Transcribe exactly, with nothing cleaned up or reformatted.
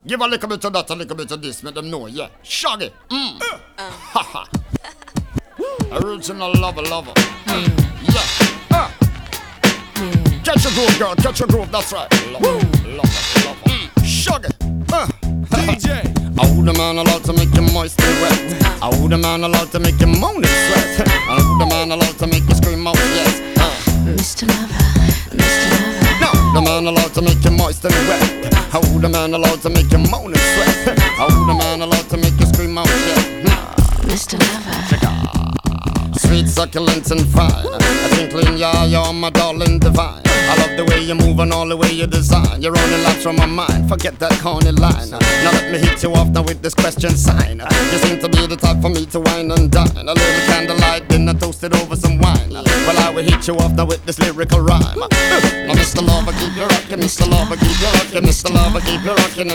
Give a little bit of that, a little bit of this, make them know, yeah. Shaggy. Mm. Uh. Ha ha. Original lover, lover. Mm. Yeah. Uh. Yeah. Catch your groove, girl, catch your groove, that's right. Lover, lover, lover. Mm. Shaggy. Uh. D J. I would a man allowed to make you moist and wet. I would a man allowed to make you moan and sweat. I would a man allowed to make you scream out, yes. Uh. Mister Lover, Mister Lover. No, the man allowed to make you moist and wet. I would a man allowed to make you moan and sweat. I would a man allowed to make you scream out, yes. Mister Lover. Sweet, succulent and fine. I think clean, yeah, you're my darling divine. I love the way you move and all the way you design. You're only lights from my mind, forget that corny line. Now let me hit you off now with this question sign. You seem to be the type for me to wine and dine. A little candlelight dinner toasted over some wine. Well, I will hit you off now with this lyrical rhyme. Now Mister Lover, keep you rockin', Mister Lover, keep you rockin', Mister Lover, keep you rockin'.